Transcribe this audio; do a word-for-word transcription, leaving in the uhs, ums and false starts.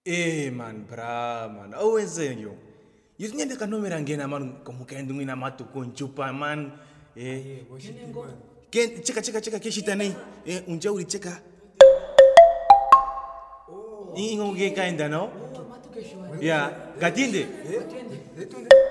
Eh man, bra man. Awenze yo. Yus nyende kanomera ngena man komukendu ngina matu konchupa man. Eh, ken cheka cheka cheka keshita nei. Eh, unja uri cheka. Ingo ge kainda no? Ya, gatinde.